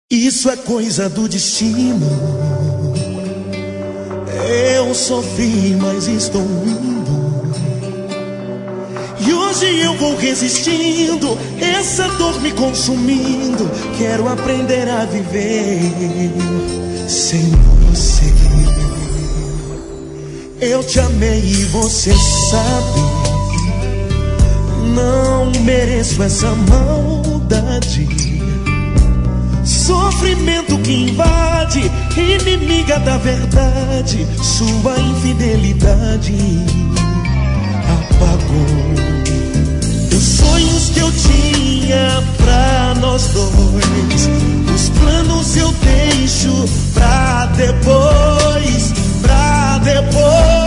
Isso é coisa do destino. Eu sofri, mas estou indo. E hoje eu vou resistindo, essa dor me consumindo. Quero aprender a viver sem você. Eu te amei e você sabe, não mereço essa maldade. Sofrimento que invade, inimiga da verdade. Sua infidelidade apagou os sonhos que eu tinha pra nós dois. Os planos eu deixo pra depois, pra depois.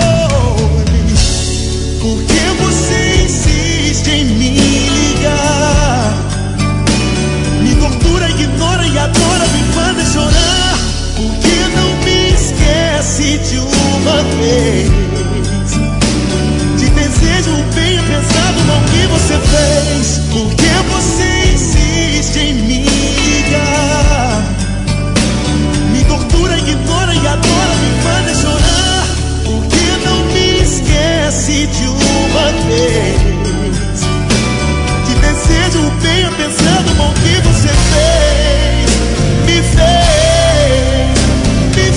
Porque você insiste em me ligar, me tortura, ignora e adora, me manda chorar. Por que não me esquece de uma vez? Te desejo o bem pensado, mal que você fez. Por que você insiste em me ligar, me tortura, ignora e adora, me manda chorar. Por que não me esquece de uma vez? Te desejo o bem pensado, mal que você fez. Me fez, me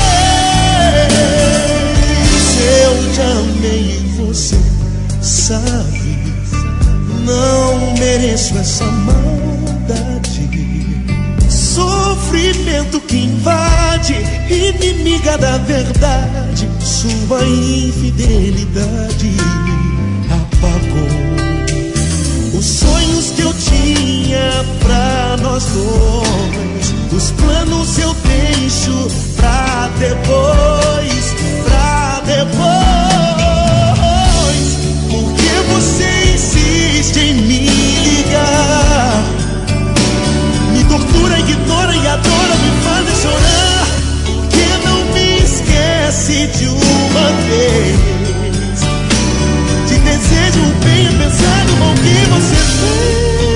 fez. Eu te amei e você sabe, não mereço essa maldade. Sofrimento que invade, inimiga da verdade. Sua infidelidade apagou os sonhos que eu tinha pra nós dois. Os planos eu deixo pra depois, pra depois. Porque você insiste em me ligar, me tortura, ignora e adora, me manda chorar. Por que não me esquece de uma vez? Te desejo o bem pensado, mal que você fez.